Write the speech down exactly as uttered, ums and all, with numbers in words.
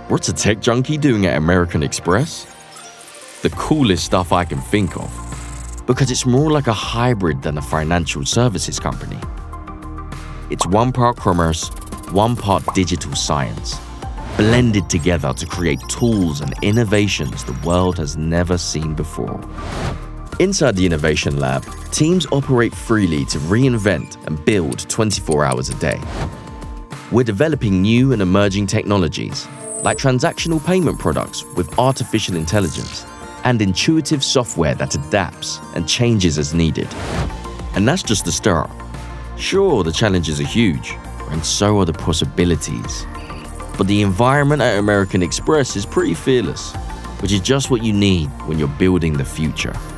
What's a tech junkie doing at American Express? The coolest stuff I can think of, because it's more like a hybrid than a financial services company. It's one part commerce, one part digital science, blended together to create tools and innovations the world has never seen before. Inside the Innovation Lab, teams operate freely to reinvent and build twenty-four hours a day. We're developing new and emerging technologies, like transactional payment products with artificial intelligence and intuitive software that adapts and changes as needed. And that's just the start. Sure, the challenges are huge, and so are the possibilities. But the environment at American Express is pretty fearless, which is just what you need when you're building the future.